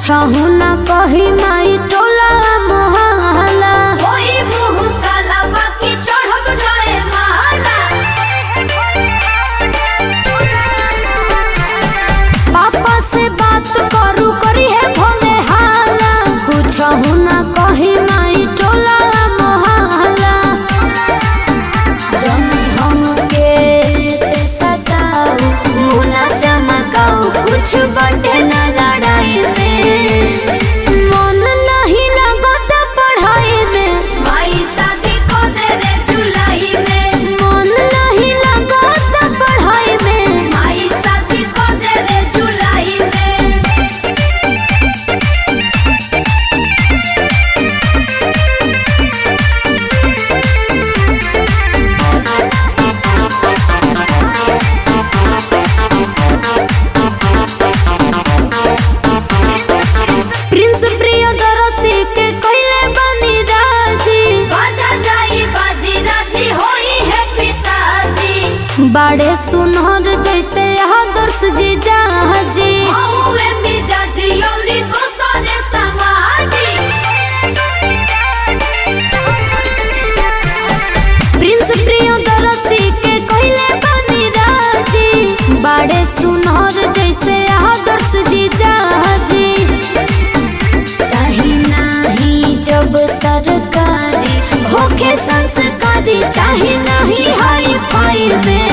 कुछहु न कही माई टोला मोहल्ला होई मुँह काला बाकी चढ़ब जाए माला। पापा से बात करू करी है भोले हाला कुछहु न कही माई टोला मोहल्ला जमी हमके ते सताओ मुना चमकाओ कुछ बटे न लड़ाई में मन नहीं लगत पढ़ाई में माई शादी को दे रे जुलाई में। मन नहीं लगत पढ़ाई में माई शादी को दे रे जुलाई में। प्रिंस प्रियदर्शी के कइले बनी राजी बाजा जाई बाजी राजी होई है पिताजी। बाड़े सुनहर जैसे आदर्श जी जाजी हौवे मिजाजी औरी दोसरे समाजी। प्रिंस प्रियदर्शी के कइले बनी राजी बाड़े सुनहर जैसे आदर्श जी जाजी चाही नाही जब सरकारी होके संस्कारी चाही नहीं हाई फाई में